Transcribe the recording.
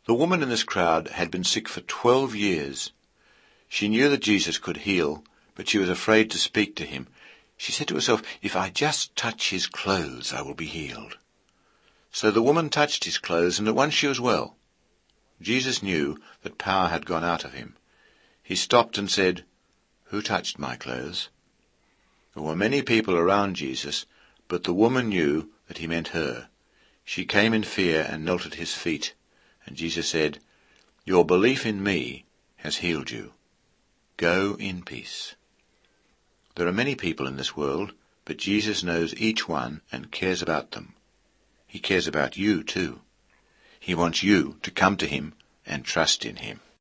The woman in this crowd had been sick for 12 years. She knew that Jesus could heal, but she was afraid to speak to him. She said to herself, "If I just touch his clothes, I will be healed." So the woman touched his clothes, and at once she was well. Jesus knew that power had gone out of him. He stopped and said, "Who touched my clothes?" There were many people around Jesus, but the woman knew that he meant her. She came in fear and knelt at his feet, and Jesus said, "Your belief in me has healed you. Go in peace." There are many people in this world, but Jesus knows each one and cares about them. He cares about you too. He wants you to come to him and trust in him.